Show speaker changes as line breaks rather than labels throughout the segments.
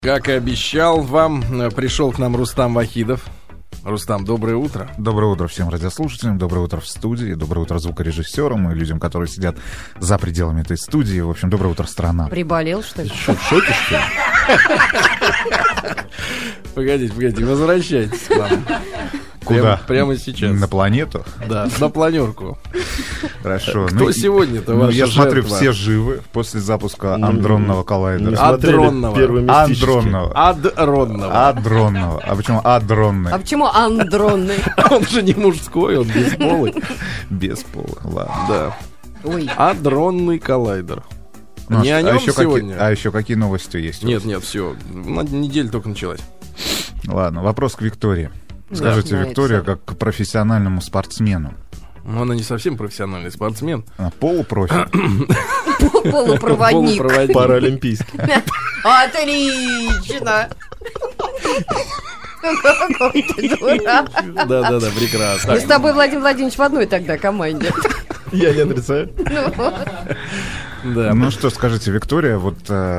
Как и обещал вам, пришел к нам Рустам Вахидов. Рустам, доброе утро.
Доброе утро всем радиослушателям, доброе утро в студии, доброе утро звукорежиссерам и людям, которые сидят за пределами этой студии. В общем, доброе утро, страна.
Приболел, что ли?
Ты что, в шоке, что ли? Погодите, возвращайтесь к нам.
Куда?
Прямо сейчас.
На планету?
Да, на планерку.
Хорошо.
Кто сегодня-то ваша
я
жертва?
смотрю, все живы после запуска андронного коллайдера.
Адронного.
Адронного.
Адронного.
А почему адронный?
А почему андронный?
Он же не мужской, он бесполый.
Бесполый, ладно.
Да.
Ой.
Адронный коллайдер.
Ну,
Не о нем
еще
сегодня.
А еще какие новости есть?
Нет, все. Неделя только началась.
Ладно, вопрос к Виктории. Скажите,
Да,
Виктория, как к профессиональному спортсмену.
Но она не совсем профессиональный спортсмен.
Она полупрофи.
Полупроводник.
Паралимпийский.
Отлично. Какой ты дурак.
Да, прекрасно.
Мы с тобой, Владимир Владимирович, в одной тогда команде.
Я не отрицаю.
Да.
Ну что, скажите, Виктория, вот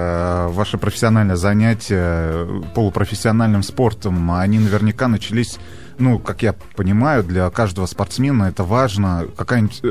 ваше профессиональное занятие полупрофессиональным спортом, они наверняка начались, ну, как я понимаю, для каждого спортсмена это важно, какая-нибудь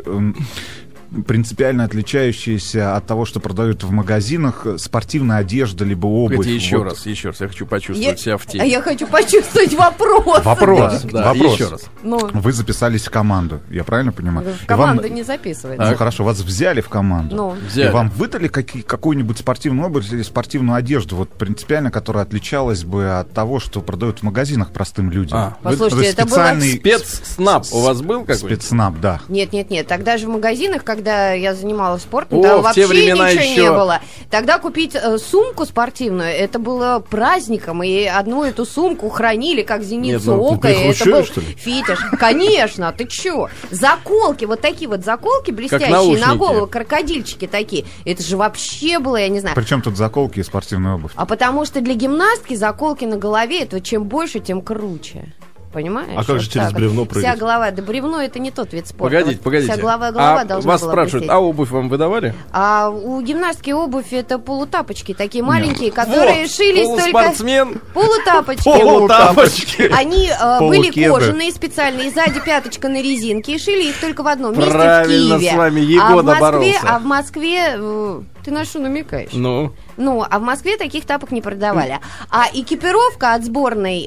принципиально отличающаяся от того, что продают в магазинах, спортивная одежда, либо обувь.
Погодите, еще
вот.
раз, я хочу почувствовать себя в теме.
А я хочу почувствовать вопрос.
Вопрос.
Еще раз.
Ну,
Вы записались в команду, я правильно понимаю?
в команду не записывается.
Ну хорошо, вас взяли в команду.
Ну.
Взяли.
И вам выдали какую-нибудь спортивную обувь или спортивную одежду, вот принципиально, которая отличалась бы от того, что продают в магазинах простым людям?
Послушайте, это было...
специальный
Спецснаб у вас был какой-то?
спецснаб, да.
Нет. Тогда же в магазинах, когда я занималась спортом,
О,
там
в
вообще
те времена
ничего
еще...
не было. Тогда купить сумку спортивную, это было праздником, и одну эту сумку хранили как зеницу ока, и это был фитиш. Конечно, ты чё? Заколки, вот такие вот заколки блестящие на голову, крокодильчики такие. Это же вообще было, я не знаю.
Причем тут заколки и спортивная обувь?
А потому что для гимнастки заколки на голове, это чем больше, тем круче. Понимаешь?
А как же через бревно прыгать?
Вся голова, да бревно это не тот вид спорта.
Погодите.
Вся голова должна
вас
была
спрашивают,
блестеть.
а обувь вам выдавали?
А у гимнастки обувь это полутапочки, такие маленькие, которые
Вот,
шились только...
полуспортсмен.
Полутапочки.
Полутапочки.
Они были
Полукеды.
кожаные специальные, сзади пяточка на резинке, и шили их только в одном месте,
Правильно
в Киеве.
с вами Егода боролся.
А в Москве... Ты на что намекаешь?
Ну,
А в Москве таких тапок не продавали. А экипировка от сборной,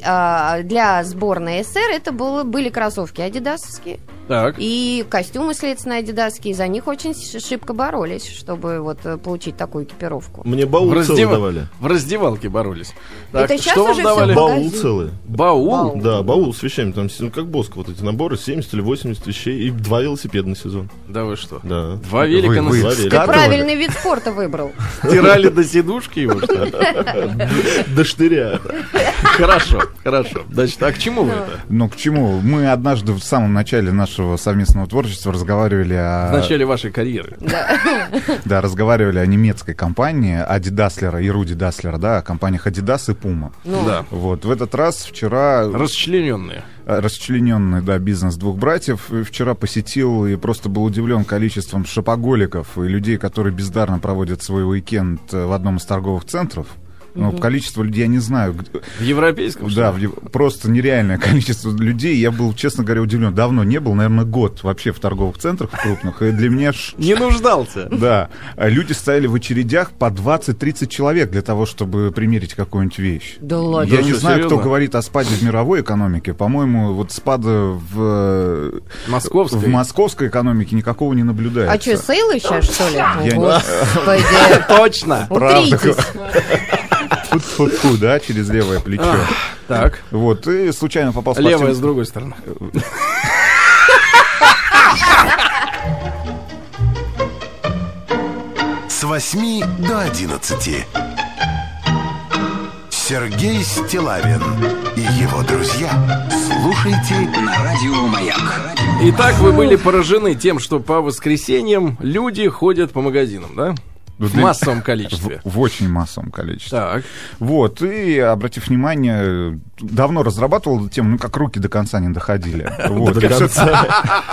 для сборной СССР, это были кроссовки адидасовские.
так.
И костюмы, следственно, адидасские. За них очень шибко боролись, чтобы вот получить такую экипировку.
Мне баул целый давали.
В раздевалке боролись. Так,
Это сейчас
что вам
уже
давали?
всё
Баул
магазин.
целый.
Баул?
Да, баул с вещами. Там как Боско, вот эти наборы, 70 или 80 вещей. И 2 велосипеда на сезон.
Да вы что?
Да.
2 велика на
Вы
сезон.
Ты
скатывали?
правильный вид спорта выбрал.
Стирали до сидушки его, что ли?
До штыря.
Хорошо. Значит, а к чему вы это?
Ну, к чему? Мы однажды в самом начале нашего совместного творчества разговаривали
В начале вашей карьеры.
Да, разговаривали о немецкой компании, Ади Даслера и Руди Даслера, да, о компаниях Adidas и Puma.
Да.
Вот, в этот раз вчера...
Расчлененные.
Расчлененный, да, бизнес двух братьев. И вчера посетил и просто был удивлен количеством шопоголиков и людей, которые бездарно проводят свой уикенд в одном из торговых центров. Ну, количество людей, я не знаю.
В европейском?
Да, просто нереальное количество людей. Я был, честно говоря, удивлен. Давно не был, наверное, год вообще в торговых центрах крупных. И для меня...
Не нуждался.
Да. Люди стояли в очередях по 20-30 человек для того, чтобы примерить какую-нибудь вещь.
Да ладно.
Я не
что,
знаю,
серьезно?
кто говорит о спаде в мировой экономике. По-моему, вот спада в московской экономике никакого не наблюдается.
А что, сейлы сейчас, что ли? О,
не-
Господи.
Точно.
Утритесь.
Фу-фу-фу, да, через левое плечо.
Так.
Вот, и случайно попал в
Левая с другой стороны.
С 8 до 11. Сергей Стиллавин и его друзья. Слушайте на радио «Маяк».
Итак, вы были поражены тем, что по воскресеньям люди ходят по магазинам, да? В массовом количестве.
В очень массовом количестве.
Так.
Вот, и, обратив внимание, давно разрабатывал эту тему, как руки до конца не доходили.
До конца.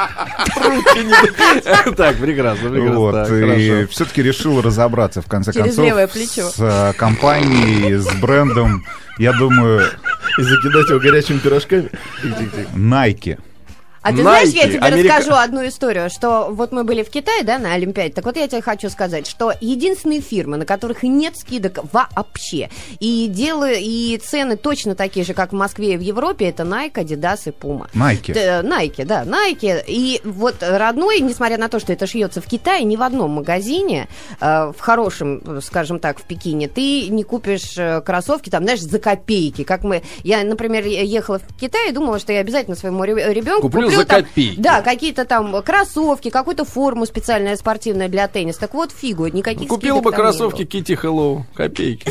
Так, прекрасно.
Вот, и все-таки решил разобраться, в конце
Через
концов,
левое плечо.
с компанией, с брендом, я думаю...
И закидать его горячими пирожками.
Nike.
А ты знаешь, я тебе расскажу одну историю, что вот мы были в Китае, да, на Олимпиаде, так вот я тебе хочу сказать, что единственные фирмы, на которых нет скидок вообще, и цены точно такие же, как в Москве и в Европе, это Nike, Adidas и Puma. Nike. И вот родной, несмотря на то, что это шьется в Китае, ни в одном магазине, в хорошем, скажем так, в Пекине, ты не купишь кроссовки, там, знаешь, за копейки. Я, например, ехала в Китай и думала, что я обязательно своему ребенку куплю
за
там,
копейки.
Да, какие-то там кроссовки, какую-то форму специальную спортивную для тенниса. Так вот, фигу, никаких
купил бы кроссовки Kitty Hello, копейки.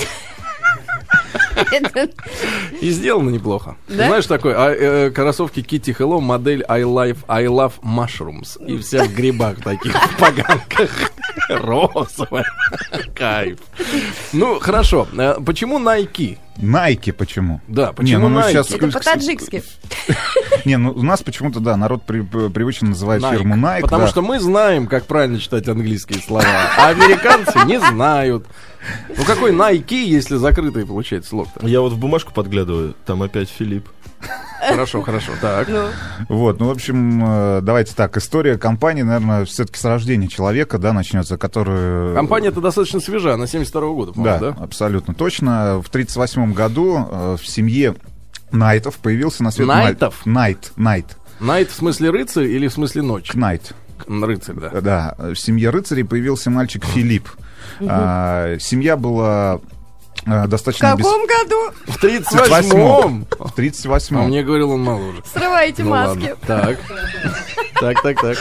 И сделано неплохо.
Да?
Знаешь, такой, кроссовки Kitty Hello, модель I love mushrooms. И вся в грибах таких, в поганках. Розовая. Кайф. Ну, хорошо. Почему Nike?
Nike почему?
Да, почему Nike?
Сейчас...
Это по-таджикски.
Не, ну у нас почему-то, да, народ привычно называет фирму Nike.
Потому что мы знаем, как правильно читать английские слова, а американцы не знают. Ну какой Nike, если закрытый получается слог-то?
Я вот в бумажку подглядываю, там опять Филипп.
Хорошо, так.
Вот, ну, в общем, давайте так, история компании, наверное, все-таки с рождения человека, да, начнется, которую...
Компания-то достаточно свежа, она 72-го года, по-моему, да?
Да, абсолютно точно. В 1938 году в семье Найтов появился на свет...
Найтов?
Найт.
Найт в смысле рыцарь или в смысле ночь?
Найт.
Рыцарь, да.
Да, в семье рыцарей появился мальчик Филипп. Семья была... достаточно...
В каком году?
В 38-м?
В 38-м.
А мне говорил, он моложе.
Срывайте маски.
Ладно. Так.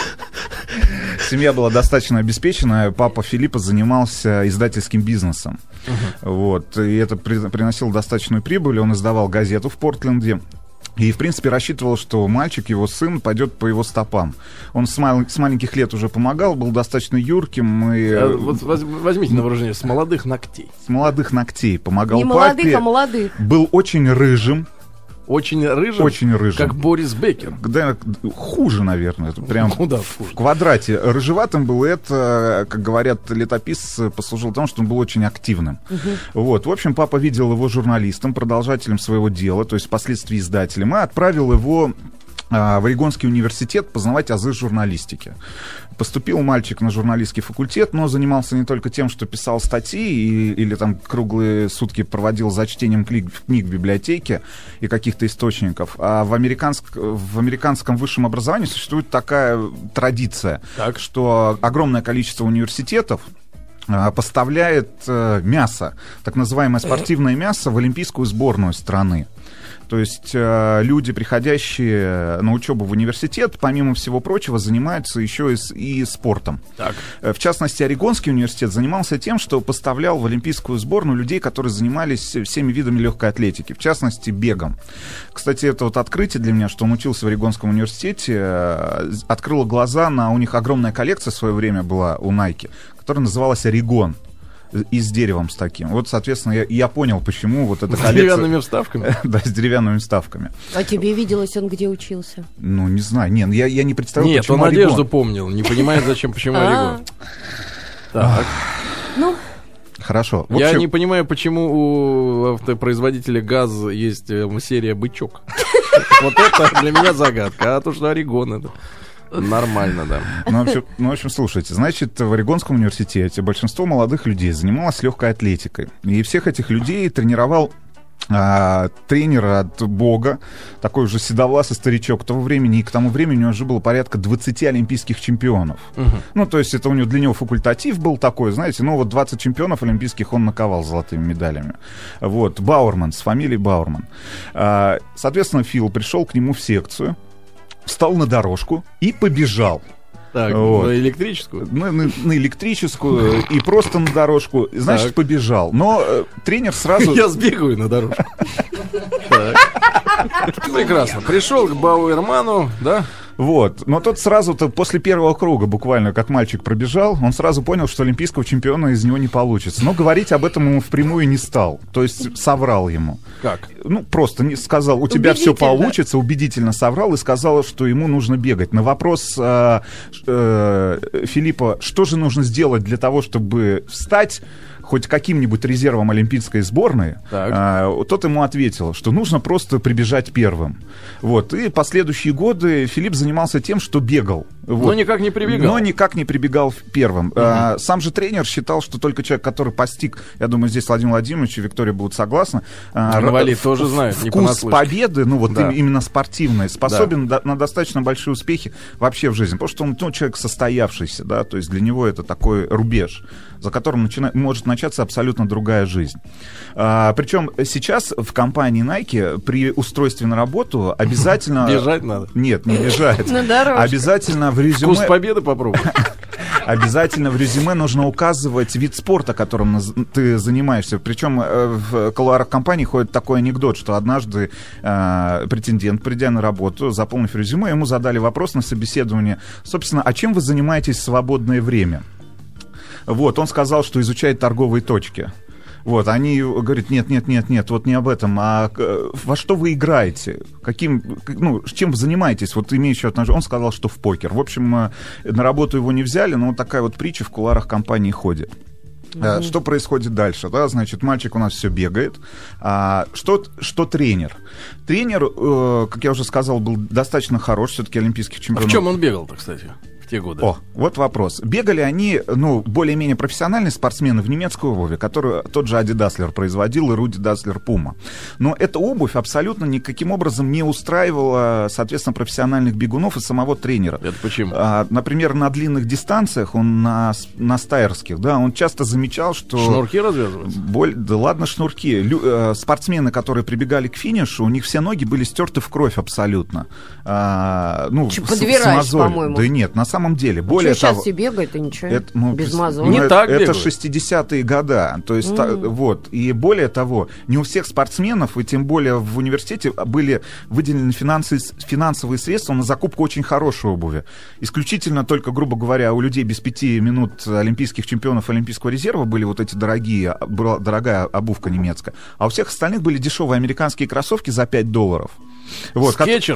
Семья была достаточно обеспеченная. Папа Филиппа занимался издательским бизнесом. Вот. И это приносило достаточную прибыль. Он издавал газету в Портленде. И, в принципе, рассчитывал, что мальчик, его сын, пойдет по его стопам. Он с маленьких лет уже помогал, был достаточно юрким. И...
Вот возьмите на вооружение, с молодых ногтей.
С молодых ногтей помогал
Не
папе.
молодых, а молодых.
Был очень рыжим.
Очень рыжим?
Очень рыжим.
Как Борис Бекер.
Да, хуже, наверное. Это прям
Куда
в квадрате. Рыжеватым был это, как говорят летописцы, послужило тому, что он был очень активным. Вот. В общем, папа видел его журналистом, продолжателем своего дела, то есть впоследствии издателем, и отправил его в Орегонский университет познавать азы журналистики. Поступил мальчик на журналистский факультет, но занимался не только тем, что писал статьи или там круглые сутки проводил за чтением книг в библиотеке и каких-то источников, а в американском высшем образовании существует такая традиция, что огромное количество университетов поставляет мясо, так называемое спортивное мясо, в олимпийскую сборную страны. То есть люди, приходящие на учебу в университет, помимо всего прочего, занимаются еще и спортом.
Так.
В частности, Орегонский университет занимался тем, что поставлял в олимпийскую сборную людей, которые занимались всеми видами легкой атлетики, в частности, бегом. Кстати, это вот открытие для меня, что он учился в Орегонском университете, открыло глаза на... У них огромная коллекция в свое время была у Nike, которая называлась «Орегон». И с деревом с таким. Вот, соответственно, я понял, почему вот эта коллекция...
С деревянными вставками?
Да, с деревянными вставками.
А тебе виделось, он где учился?
Ну, не знаю. Нет, я не представляю,
почему
Орегон.
Нет, он одежду помнил. Не понимает, почему Орегон. Так.
Ну...
Хорошо.
Я не понимаю, почему у автопроизводителя ГАЗ есть серия «Бычок». Вот это для меня загадка. А то, что Орегон это... Нормально, да.
Ну, в общем, слушайте, значит, в Орегонском университете большинство молодых людей занималось легкой атлетикой. И всех этих людей тренировал тренер от бога, такой уже седовласый старичок того времени, и к тому времени у него уже было порядка 20 олимпийских чемпионов. Ну, то есть это для него факультатив был такой, знаете, ну вот 20 чемпионов олимпийских он наковал золотыми медалями. Вот, Бауэрман, с фамилией Бауэрман. Соответственно, Фил пришел к нему в секцию, встал на дорожку и побежал.
Так, вот. На электрическую?
На электрическую и просто на дорожку. Значит, так. Побежал. Но тренер сразу...
Я сбегаю на дорожку. Прекрасно. Пришел к Бауэрману, да?
Вот. Но тот сразу-то после первого круга, буквально, как мальчик пробежал, он сразу понял, что олимпийского чемпиона из него не получится. Но говорить об этом ему впрямую не стал. То есть соврал ему.
Как?
Ну, просто не сказал, у тебя все получится, убедительно соврал и сказал, что ему нужно бегать. На вопрос Филиппа, что же нужно сделать для того, чтобы стать хоть каким-нибудь резервом олимпийской сборной, тот ему ответил, что нужно просто прибежать первым. Вот. И последующие годы Филипп занимался тем, что бегал. Вот.
Но никак не прибегал.
Первым. Сам же тренер считал, что только человек, который постиг, я думаю, здесь Владимир Владимирович и Виктория будут согласны,
тоже знают,
вкус победы, ну вот именно спортивный, способен на достаточно большие успехи вообще в жизни. Потому что он человек состоявшийся, да, то есть для него это такой рубеж, за которым может начаться абсолютно другая жизнь. Причем сейчас в компании Nike при устройстве на работу обязательно...
Бежать надо?
Нет, не бежать. Обязательно в резюме...
Вкус победы попробуй.
Обязательно в резюме нужно указывать вид спорта, которым ты занимаешься. Причем в кулуарах компании ходит такой анекдот, что однажды претендент, придя на работу, заполнив резюме, ему задали вопрос на собеседовании, собственно, а чем вы занимаетесь в свободное время? Вот, он сказал, что изучает торговые точки. Вот, они говорят, нет, вот не об этом, а во что вы играете? Чем вы занимаетесь? Вот имеющий отношение. Он сказал, что в покер. В общем, на работу его не взяли, но вот такая вот притча в кулуарах компании ходит. Что происходит дальше? Да, значит, мальчик у нас все бегает. Что тренер? Тренер, как я уже сказал, был достаточно хорош, все-таки олимпийский чемпион.
А в чем он бегал-то, кстати? Те годы.
Вот вопрос. Бегали они, более-менее профессиональные спортсмены в немецкой обуви, которую тот же Ади Даслер производил и Руди Даслер Пума. Но эта обувь абсолютно никаким образом не устраивала, соответственно, профессиональных бегунов и самого тренера.
Это почему?
Например, на длинных дистанциях, он на стайерских, да, он часто замечал, что...
Шнурки развязываются?
Да ладно, шнурки. Спортсмены, которые прибегали к финишу, у них все ноги были стерты в кровь абсолютно.
Подбираешь, по-моему.
Да нет, на самом деле. Более
сейчас
того,
все бегают, и ничего, без мазов.
Это 60-е годы. То есть, вот. И более того, не у всех спортсменов, и тем более в университете, были выделены финансовые средства на закупку очень хорошей обуви. Исключительно только, грубо говоря, у людей без 5 минут олимпийских чемпионов Олимпийского резерва были вот эти была дорогая обувка немецкая. А у всех остальных были дешевые американские кроссовки за $5. Вот,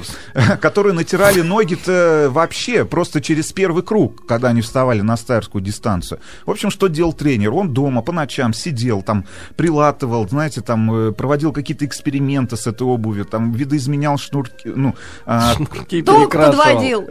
которые натирали ноги-то вообще просто через первый круг, когда они вставали на стайерскую дистанцию. В общем, что делал тренер? Он дома по ночам сидел, там, прилатывал, знаете, там, проводил какие-то эксперименты с этой обувью, там, видоизменял шнурки,
шнурки
перекрашивал.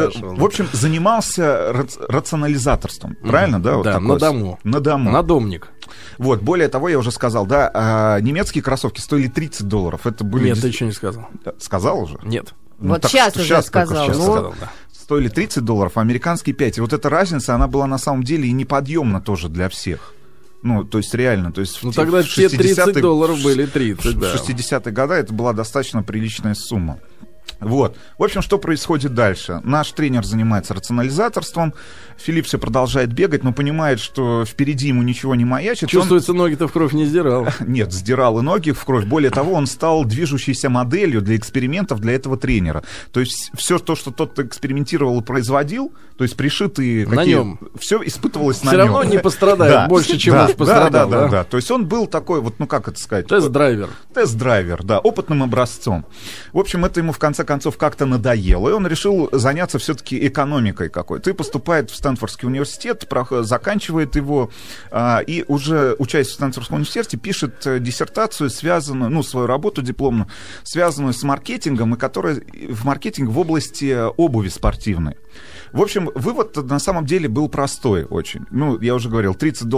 В общем, занимался рационализаторством. Правильно, да? Вот
да, на дому. Надомник.
Вот, более того, я уже сказал, да, немецкие кроссовки стоили $30. Это были...
Нет, ты еще не сказал.
Сказал уже?
Нет.
Вот сейчас уже сказал.
Стоили $30, а американские 5. И вот эта разница, она была на самом деле и неподъемна тоже для всех. То есть реально. То есть
тогда те $30 были 30, да.
В 60-е годы это была достаточно приличная сумма. Вот. В общем, что происходит дальше? Наш тренер занимается рационализаторством, Филипп все продолжает бегать, но понимает, что впереди ему ничего не маячит.
Чувствуется, ноги-то в кровь не сдирал.
Нет, сдирал и ноги в кровь. Более того, он стал движущейся моделью для экспериментов для этого тренера. То есть все то, что тот экспериментировал и производил, то есть пришитые...
На нем.
Все испытывалось на
нем.
Все
равно не пострадает больше, чем уж пострадал.
Да. То есть он был такой, как это сказать?
Тест-драйвер.
Тест-драйвер, да, опытным образцом. В общем, это ему в конце концов как-то надоело, и он решил заняться все-таки экономикой какой-то. И поступает в Стэнфордский университет, заканчивает его, и уже, учась в Стэнфордском университете, пишет диссертацию, связанную, свою работу дипломную, связанную с маркетингом, и которая в маркетинге в области обуви спортивной. В общем, вывод на самом деле был простой очень. Я уже говорил,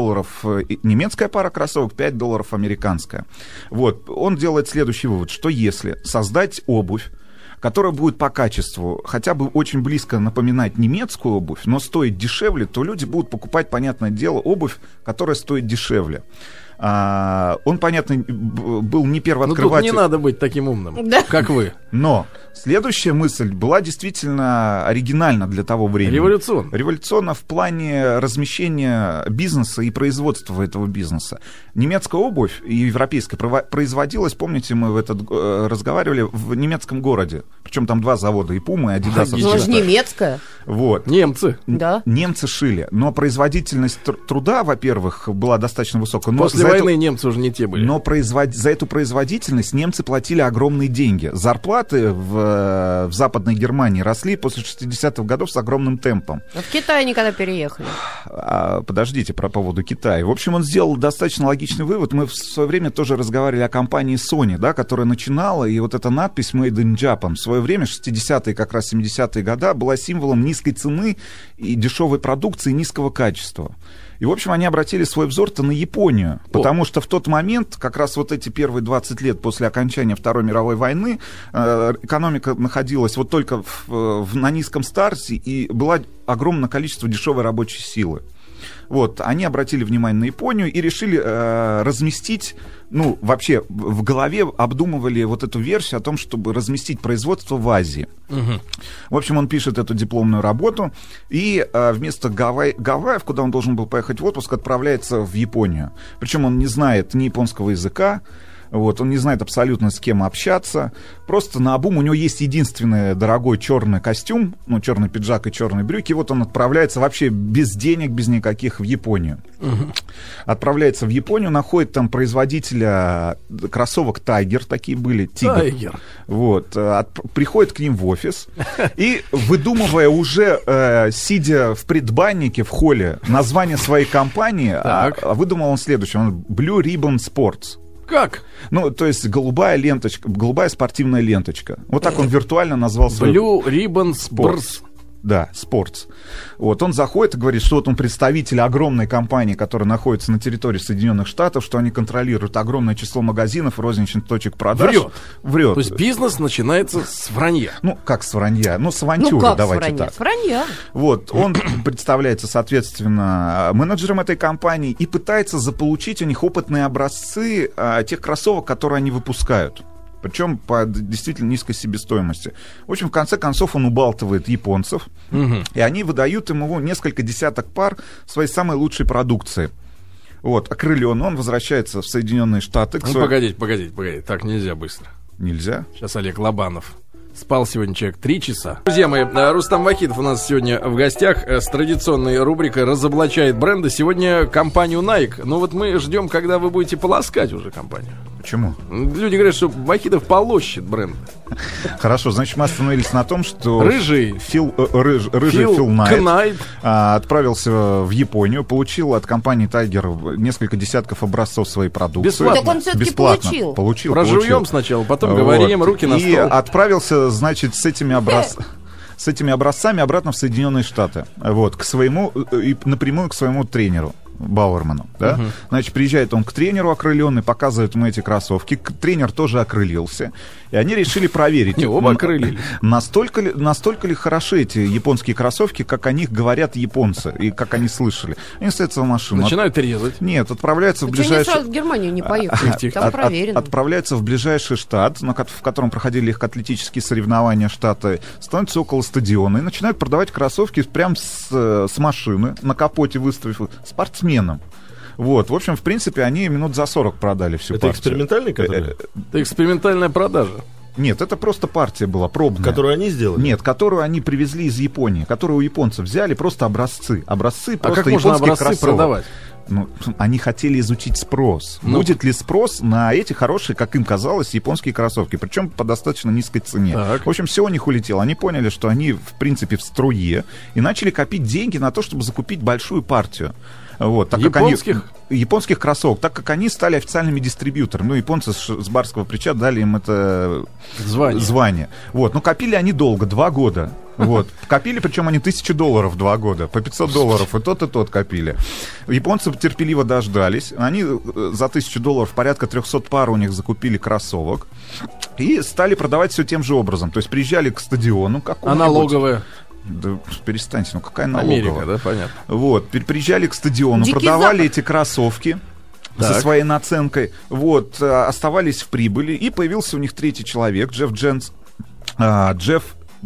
$30 немецкая пара кроссовок, $5 американская. Вот, он делает следующий вывод, что если создать обувь, которая будет по качеству хотя бы очень близко напоминать немецкую обувь, но стоит дешевле, то люди будут покупать, понятное дело, обувь, которая стоит дешевле. Он, понятно, был не первооткрыватель.
Тут не надо быть таким умным, как вы.
Но следующая мысль была действительно оригинальна для того времени. Революционно в плане размещения бизнеса и производства этого бизнеса. Немецкая обувь и европейская производилась, помните, мы разговаривали, в немецком городе. Причем там 2 завода, и Puma, и Adidas.
Ну, же немецкая.
Вот.
Немцы.
Да.
Немцы шили. Но производительность труда, во-первых, была достаточно высокая. Но
после войны немцы уже не те были.
Но за эту производительность немцы платили огромные деньги. Зарплаты в Западной Германии росли после 60-х годов с огромным темпом.
А в Китай они когда переехали?
Подождите, по поводу Китая. В общем, он сделал достаточно логичный вывод. Мы в свое время тоже разговаривали о компании Sony, да, которая начинала, и вот эта надпись «Made in Japan» в свое время, 60-е, как раз 70-е годы, была символом низкой цены и дешевой продукции, низкого качества. И, в общем, они обратили свой взор-то на Японию, потому что в тот момент, как раз вот эти первые 20 лет после окончания Второй мировой войны, экономика находилась вот только на низком старте, и было огромное количество дешевой рабочей силы. Вот, они обратили внимание на Японию и решили разместить, ну, вообще в голове обдумывали вот эту версию о том, чтобы разместить производство в Азии. Угу. В общем, он пишет эту дипломную работу и вместо Гавайев, куда он должен был поехать в отпуск, отправляется в Японию. Причем он не знает ни японского языка, вот, он не знает абсолютно, с кем общаться. Просто наобум у него есть единственный дорогой черный костюм, ну, черный пиджак и черные брюки. Вот он отправляется вообще без денег, без никаких в Японию. Угу. Отправляется в Японию, находит там производителя кроссовок Tiger, такие были, Tiger. Вот, приходит к ним в офис и, выдумывая уже, сидя в предбаннике, в холле, название своей компании, выдумал он следующее. Он Blue Ribbon Sports.
Как?
Ну, то есть голубая ленточка, голубая спортивная ленточка. Вот так он виртуально назвал свой...
Blue Ribbon Sports.
Да, Sports. Вот, он заходит и говорит, что вот он представитель огромной компании, которая находится на территории Соединенных Штатов, что они контролируют огромное число магазинов, розничных точек продаж.
Врет. То есть бизнес начинается с вранья.
Ну, как с вранья? Ну, с авантюры, давайте так.
С вранья.
Вот, он представляется, соответственно, менеджером этой компании и пытается заполучить у них опытные образцы тех кроссовок, которые они выпускают. Причем по действительно низкой себестоимости. В общем, в конце концов, он убалтывает японцев, и они выдают ему несколько десяток пар своей самой лучшей продукции. Вот, окрылен, он возвращается в Соединенные Штаты.
Ну, погодите, так нельзя быстро.
Нельзя?
Сейчас Олег Лобанов. Спал сегодня человек 3 часа. Друзья мои, Рустам Вахидов у нас сегодня в гостях с традиционной рубрикой «Разоблачает бренды». Сегодня компанию Nike. Ну вот мы ждем, когда вы будете полоскать уже компанию.
Почему?
Люди говорят, что Вахидов полощет бренды.
Хорошо, значит, мы остановились на том, что
Рыжий
Фил Найт отправился в Японию, получил от компании Tiger несколько десятков образцов своей продукции.
Бесплатно. Так он все-таки
получил.
Прожуем сначала, потом говорим, руки на стол.
И отправился, значит, с этими образцами обратно в Соединенные Штаты. Вот, и напрямую к своему тренеру Бауэрману, да? Значит, приезжает он к тренеру окрыленный, показывает ему эти кроссовки. Тренер тоже окрылился. И они решили проверить,
оба окрылились.
Настолько ли хороши эти японские кроссовки, как о них говорят японцы, и как они слышали. Они садятся в машину.
Начинают резать.
Нет, отправляются в ближайший...
Они сразу в Германию не поехали, там проверено.
Отправляются в ближайший штат, в котором проходили легкоатлетические соревнования штата, становятся около стадиона и начинают продавать кроссовки прямо с машины, на капоте выставив спортсменам. Вот, в общем, в принципе, они минут за 40 продали всю партию.
Это экспериментальный, который?
Это экспериментальная продажа.
Нет, это просто партия была пробная.
Которую они сделали?
Нет, которую они привезли из Японии, которую у японцев взяли просто образцы. Образцы просто
как можно
японских
образцы
кроссовок
продавать?
Ну, они хотели изучить спрос. Будет ли спрос на эти хорошие, как им казалось, японские кроссовки, причем по достаточно низкой цене.
Так.
В общем, все у них улетело. Они поняли, что они, в принципе, в струе, и начали копить деньги на то, чтобы закупить большую партию. Вот, так японских кроссовок, так как они стали официальными дистрибьюторами. Ну, японцы с барского плеча дали им это звание. Вот, но копили они долго, 2 года. Вот. Копили, причем они $1000 2 года, по $500, и тот копили. Японцы терпеливо дождались. Они за $1000 порядка 300 пар у них закупили кроссовок и стали продавать все тем же образом. То есть приезжали к стадиону.
А налоговая?
Да перестаньте, какая налоговая?
Америка, да, понятно.
Вот, приезжали к стадиону, продавали эти кроссовки со своей наценкой, вот, оставались в прибыли, и появился у них третий человек, Джефф Джефф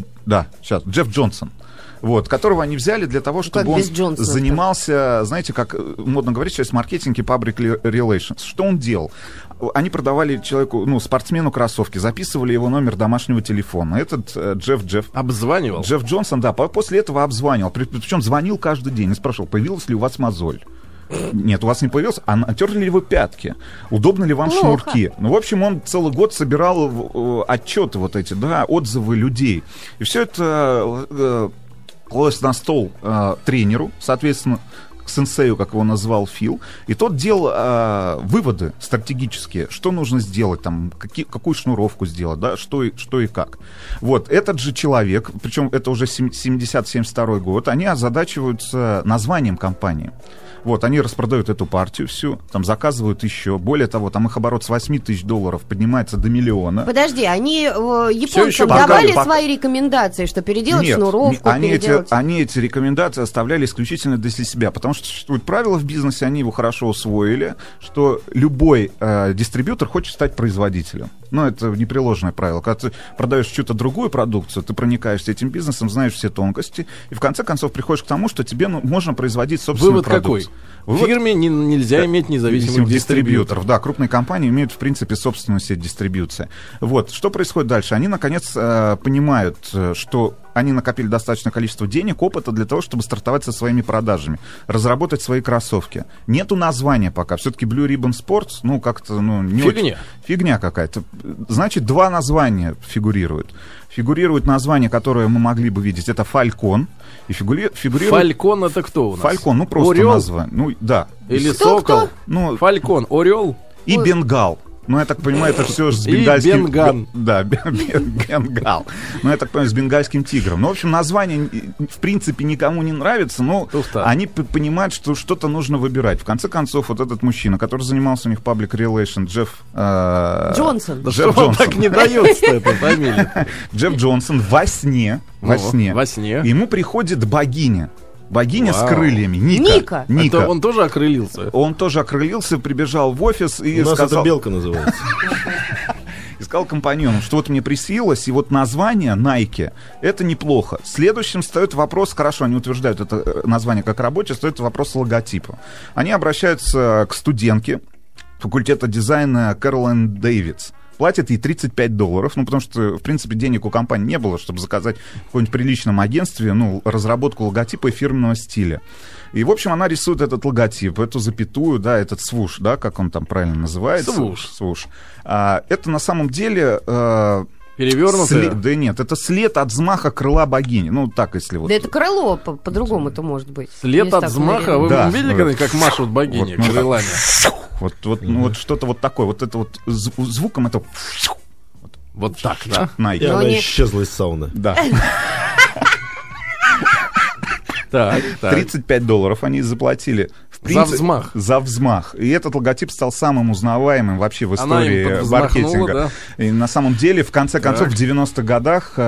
Джонсон. Вот, которого они взяли для того, чтобы он занимался, знаете, как модно говорить сейчас в маркетинге, public relations. Что он делал? Они продавали человеку, спортсмену кроссовки, записывали его номер домашнего телефона. Этот Джефф
обзванивал?
Джефф Джонсон, да, после этого обзванивал. Причем звонил каждый день и спрашивал, появилась ли у вас мозоль. Нет, у вас не появился. А натерли ли вы пятки? Удобны ли вам шнурки? В общем, он целый год собирал отчеты вот эти, да, отзывы людей. И все это клалось на стол тренеру, соответственно, сенсею, как его назвал Фил, и тот делал выводы стратегические, что нужно сделать, там, какую шнуровку сделать, да, что и как. Вот, этот же человек, причем это уже 70-72 год, они озадачиваются названием компании. Вот, они распродают эту партию всю, там заказывают еще. Более того, там их оборот с $8 тысяч поднимается до $1 миллиона.
Подожди, они японцам давали свои рекомендации, что переделать шнуровку,
они эти рекомендации оставляли исключительно для себя, потому что существует правило в бизнесе, они его хорошо усвоили, что любой дистрибьютор хочет стать производителем. Но это непреложное правило. Когда ты продаешь чью-то другую продукцию, ты проникаешься этим бизнесом, знаешь все тонкости, и в конце концов приходишь к тому, что тебе можно производить собственную продукцию.
В фирме нельзя иметь независимых дистрибьюторов.
Да, крупные компании имеют, в принципе, собственную сеть дистрибьюции. Вот, что происходит дальше? Они, наконец, понимают, что они накопили достаточное количество денег, опыта для того, чтобы стартовать со своими продажами, разработать свои кроссовки. Нету названия пока. Все-таки Blue Ribbon Sports, как-то, не
фигня.
Фигня какая-то. Значит, 2 названия фигурируют. Фигурирует название, которое мы могли бы видеть, это Falcon. И фигурирует...
Фалькон это кто у нас?
Фалькон, просто
Орел?
Название. Да.
Или сокол? Фалькон, орел?
И бенгал. Я так понимаю, это все с бенгальским...
И бенган.
Да, бенгал. Я так понимаю, с бенгальским тигром. В общем, название, в принципе, никому не нравится, но они понимают, что что-то нужно выбирать. В конце концов, вот этот мужчина, который занимался у них public relation, Джефф
Джонсон.
Да что вам так не дается эта фамилия?
Джефф Джонсон во сне ему приходит богиня с крыльями. Ника.
Это он тоже окрылился?
Он тоже окрылился, прибежал в офис и сказал...
У нас это белка называется.
И сказал компаньону, что вот мне присвоилось, и вот название Nike, это неплохо. Следующим встает вопрос, хорошо, они утверждают это название как рабочее, встает вопрос логотипа. Они обращаются к студентке факультета дизайна Кэролайн Дэвидс. Платят ей $35, потому что, в принципе, денег у компании не было, чтобы заказать в каком-нибудь приличном агентстве, разработку логотипа и фирменного стиля. И, в общем, она рисует этот логотип, эту запятую, да, этот свуш, да, как он там правильно называется? Свуш. Это на самом деле...
Перевернутое?
Да нет, это след от взмаха крыла богини. Так, если вот...
Да это крыло, по-другому это может быть.
След от взмаха? Вы видели, как машут богини крылами?
Вот что-то вот такое. Вот это вот звуком это...
Вот так, да?
И она исчезла из сауны.
Да.
Так.
$35 они заплатили. За взмах. И этот логотип стал самым узнаваемым вообще в истории маркетинга. Да? И на самом деле, в конце концов, в 90-х годах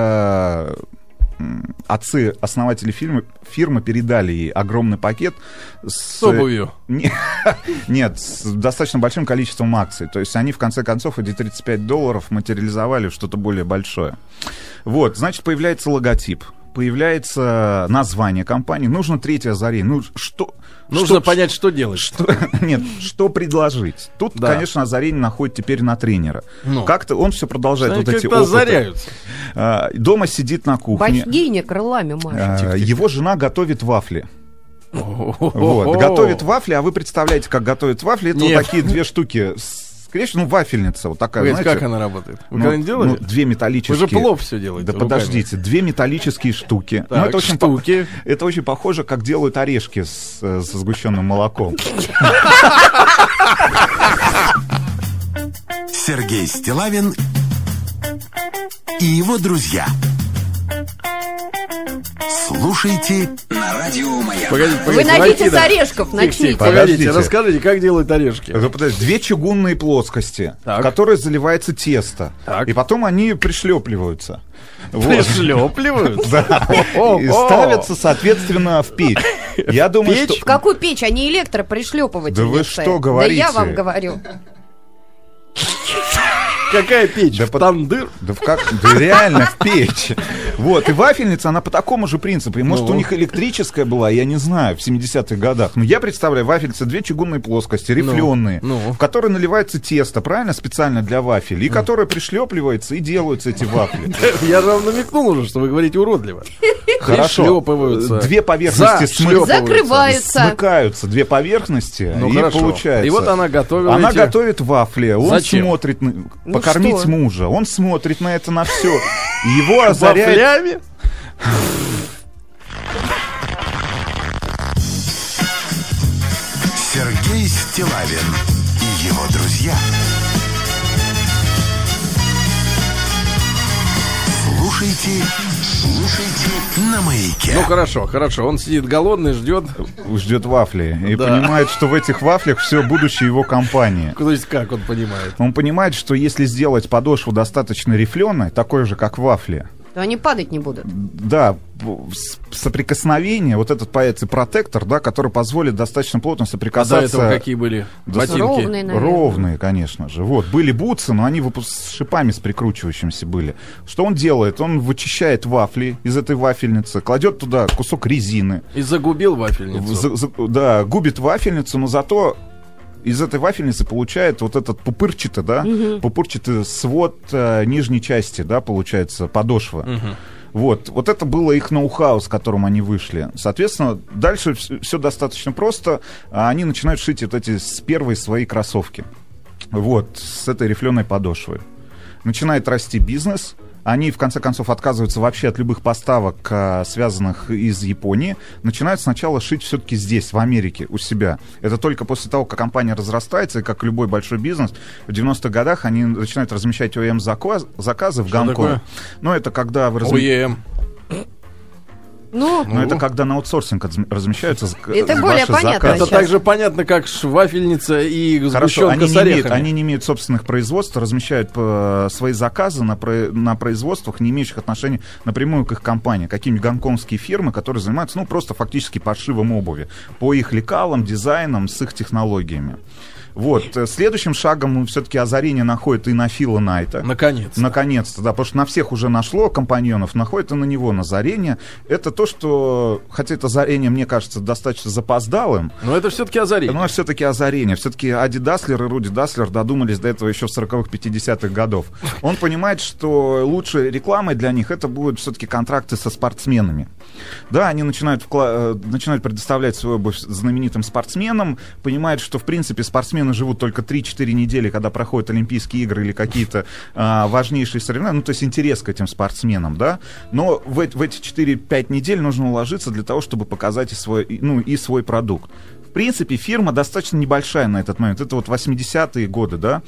отцы, основатели фирмы передали ей огромный пакет
с обувью.
Нет, с достаточно большим количеством акций. То есть они, в конце концов, эти $35 материализовали в что-то более большое. Вот, значит, появляется логотип. Появляется название компании. Нужно третье озарение.
Нужно понять, что делать.
Что предложить. Тут, конечно, озарение находит теперь на тренера. Как-то он все продолжает вот эти опыты.
Озаряются.
Дома сидит на кухне.
Богиня крылами машет.
Его жена готовит вафли. Готовит вафли, а вы представляете, как готовит вафли? Это вот такие 2 штуки. Конечно, вафельница вот такая,
знаете. Как она работает? Вы когда-нибудь делали?
2 металлические...
Вы же плов все делаете.
Да подождите, 2 металлические штуки.
Так,
это очень похоже, как делают орешки со сгущенным молоком.
Сергей Стиллавин и его друзья. Слушайте на радио Маяк.
Вы найдите с орешков, начните.
Погодите, расскажите, как делают орешки.
2 чугунные плоскости, в которые заливается тесто. И потом они пришлепливаются.
Пришлепливаются?
Да. И ставятся, соответственно, в печь. Я думаю, что...
В какую печь? Они электропришлепывательницы.
Да вы что говорите?
Да я вам говорю.
Какая печь?
Да
тандыр?
Да реально в печь. Вот, и вафельница, она по такому же принципу. И может, у них электрическая была, я не знаю, в 70-х годах. Но я представляю, вафельница, 2 чугунные плоскости, рифленые, в которые наливается тесто, правильно, специально для вафель, и которое пришлепливается, и делаются эти вафли.
Я же вам намекнул уже, что вы говорите уродливо.
Хорошо. 2 поверхности
закрываются.
Смыкаются 2 поверхности, и получается.
И вот она готовила.
Она готовит вафли. Он
Зачем?
смотрит, покормить мужа. Он смотрит на это, на все. Его озаряет...
Сергей Стиллавин и его друзья. Слушайте на Маяке.
Ну хорошо. Он сидит голодный, ждет
вафли. И понимает, что в этих вафлях все будущее его компании.
То есть как он понимает?
Он понимает, что если сделать подошву достаточно рифленой, такой же, как вафли,
то они падать не будут.
Да, соприкосновение, вот этот появится протектор, да, который позволит достаточно плотно соприкасаться.
А до этого какие были ботинки?
Ровные, наверное.
Ровные, конечно же. Вот, были бутсы, но они с шипами, с прикручивающимися были. Что он делает? Он вычищает вафли из этой вафельницы, кладет туда кусок резины.
И загубил вафельницу.
Да, губит вафельницу, но зато из этой вафельницы получает вот этот пупырчатый, да, пупырчатый свод нижней части, да, получается, подошва. Вот это было их ноу-хау, с которым они вышли. Соответственно, дальше все достаточно просто. Они начинают шить вот эти первые свои кроссовки. Вот, с этой рифленой подошвой. Начинает расти бизнес. Они, в конце концов, отказываются вообще от любых поставок, связанных из Японии. Начинают сначала шить все-таки здесь, в Америке, у себя. Это только после того, как компания разрастается, и как любой большой бизнес, в 90-х годах они начинают размещать OEM-заказы в Гонконге. Ну, это когда вы
OEM.
Но это когда на аутсорсинг размещаются
это более понятно.
Это так же понятно, как вафельница и сгущенка с орехами.
Они не имеют собственных производств, размещают свои заказы на производствах, не имеющих отношения напрямую к их компании. Какие-нибудь гонконгские фирмы, которые занимаются, просто фактически пошивом обуви. По их лекалам, дизайнам, с их технологиями. Вот, следующим шагом все-таки озарение находит и на Фила Найта. Наконец-то, да, потому что на всех уже нашло компаньонов, находит и на него озарение. Это то, что, хотя это озарение, мне кажется, достаточно запоздалым.
Но это все-таки озарение.
Но все-таки озарение. Все-таки Ади Даслер и Руди Даслер додумались до этого еще в 40-х, 50-х годов. Он понимает, что лучшей рекламой для них это будут все-таки контракты со спортсменами. Да, они начинают предоставлять свою обувь знаменитым спортсменам, понимают, что, в принципе, спортсмены живут только 3-4 недели, когда проходят Олимпийские игры или какие-то важнейшие соревнования, то есть интерес к этим спортсменам, да, но в эти 4-5 недель нужно уложиться для того, чтобы показать и свой продукт. В принципе, фирма достаточно небольшая на этот момент, это вот 80-е годы, да,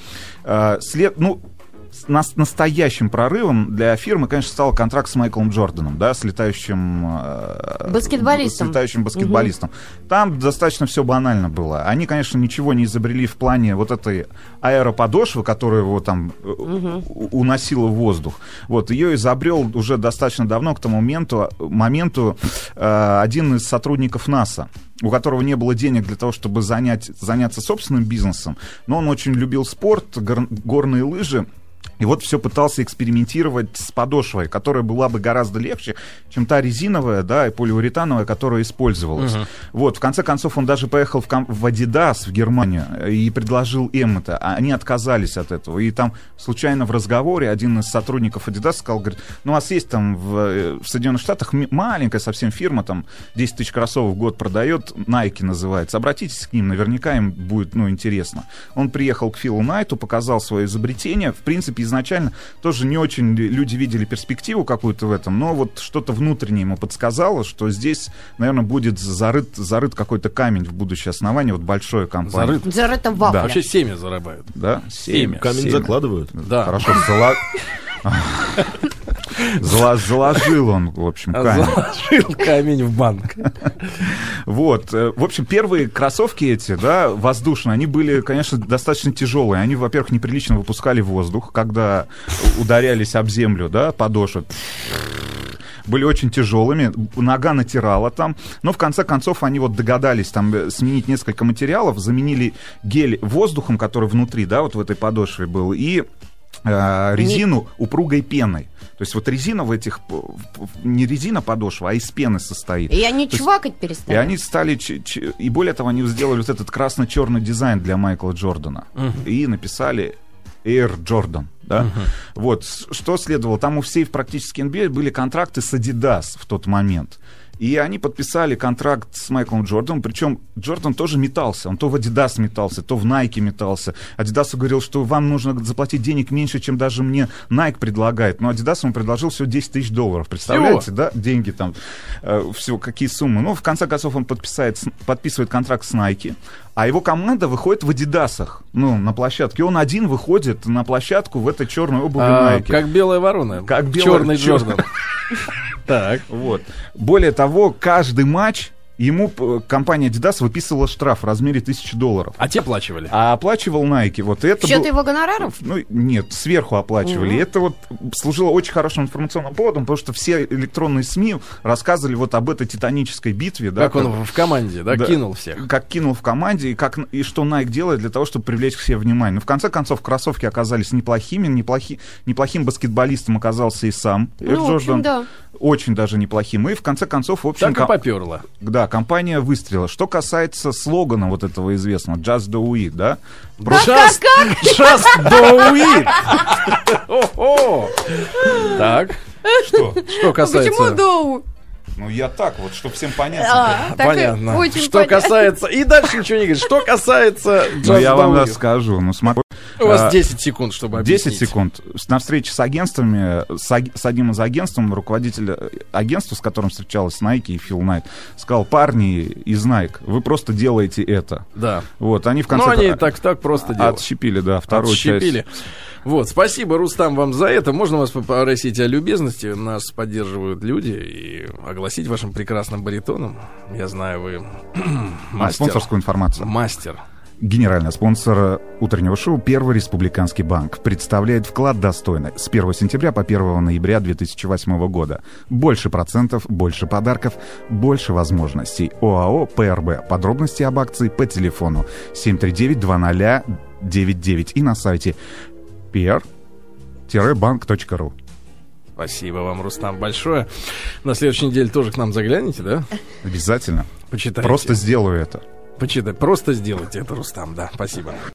настоящим прорывом для фирмы, конечно, стал контракт с Майклом Джорданом, да, с летающим баскетболистом. Там достаточно все банально было. Они, конечно, ничего не изобрели в плане вот этой аэроподошвы, которая его там уносила в воздух. Вот, ее изобрел уже достаточно давно, к тому моменту один из сотрудников НАСА, у которого не было денег для того, чтобы заняться собственным бизнесом, но он очень любил спорт, горные лыжи. И вот все пытался экспериментировать с подошвой, которая была бы гораздо легче, чем та резиновая, да, и полиуретановая, которая использовалась. Вот, в конце концов, он даже поехал в Adidas в Германию и предложил им это. Они отказались от этого. И там случайно в разговоре один из сотрудников Adidas сказал, говорит, у вас есть там в Соединенных Штатах маленькая совсем фирма, там 10 тысяч кроссовок в год продает, Nike называется. Обратитесь к ним, наверняка им будет, интересно. Он приехал к Филу Найту, показал свое изобретение. В принципе, изначально тоже не очень люди видели перспективу какую-то в этом, но вот что-то внутреннее ему подсказало, что здесь, наверное, будет зарыт какой-то камень в будущее основание, вот большой компании.
Зарыто вафля.
Да. Вообще семя зарабатывают.
Да?
Семя. Камень закладывают.
Да.
Хорошо, заложил он, в общем, камень.
Заложил камень в банк.
Вот. В общем, первые кроссовки эти, да, воздушные, они были, конечно, достаточно тяжелые. Они, во-первых, неприлично выпускали воздух, когда ударялись об землю, да, подошвы. Были очень тяжелыми, нога натирала там, но в конце концов они вот догадались там сменить несколько материалов, заменили гель воздухом, который внутри, да, вот в этой подошве был, и резину упругой пеной. То есть вот резина в этих, не резина подошва, а из пены состоит.
И они чвакать перестали.
И они стали, и более того, они сделали вот этот красно-черный дизайн для Майкла Джордана. И написали Air Jordan. Да? Вот, что следовало? Там у всей практически NBA были контракты с Adidas в тот момент. И они подписали контракт с Майклом Джорданом, причем Джордан тоже метался. Он то в Adidas метался, то в Nike метался. Adidas говорил, что вам нужно заплатить денег меньше, чем даже мне Nike предлагает. Но Adidas ему предложил всего $10 тысяч. Представляете, да? Деньги там, все, какие суммы. Ну, в конце концов, он подписывает контракт с Nike, а его команда выходит в Адидасах, ну, на площадке. Он один выходит на площадку в этой черной обуви Nike.
Как белая ворона.
Как
черный Джордан. Так.
Вот. Более того, каждый матч ему компания Adidas выписывала штраф в размере $1000.
А те оплачивали?
А оплачивал Nike. Вот это
счет его гонораров?
Ну, нет, сверху оплачивали. И это вот служило очень хорошим информационным поводом, потому что все электронные СМИ рассказывали вот об этой титанической битве.
Как он в команде, да, кинул всех.
Как кинул в команде, и что Nike делает для того, чтобы привлечь к себе внимание. Но в конце концов, кроссовки оказались неплохими. Неплохим баскетболистом оказался и сам Джордан. Да. Очень даже неплохим. И в конце концов, в общем...
Так и попёрло.
Да, компания выстрелила. Что касается слогана вот этого известного «Just do it», да?
Just do it! Так. Что касается...
Почему доу?
Ну, я так вот, чтобы всем понятно.
Понятно. Что касается... И дальше ничего не говорит. Что касается...
Ну, я вам расскажу. Ну, смотри.
У вас 10 секунд, чтобы объяснить.
10 секунд. На встрече с агентствами, с одним из агентств, руководитель агентства, с которым встречалась Nike и Фил Найт, сказал: парни из Nike, вы просто делаете это.
Да.
Вот, они в конце...
Ну, они так просто делают.
Отщепили, да, вторую часть.
Вот, спасибо, Рустам, вам за это. Можно вас попросить о любезности? Нас поддерживают люди. И огласить вашим прекрасным баритоном. Я знаю, вы мастер.
Спонсорскую информацию.
Мастер.
Генеральный спонсор утреннего шоу «Первый республиканский банк» представляет вклад достойный с 1 сентября по 1 ноября 2008 года. Больше процентов, больше подарков, больше возможностей. ОАО «ПРБ». Подробности об акции по телефону 739-2099 и на сайте pr-bank.ru.
Спасибо вам, Рустам, большое. На следующей неделе тоже к нам загляните, да?
Обязательно.
Почитайте.
Просто сделаю это.
Почитай, просто сделайте это, Рустам, да, спасибо.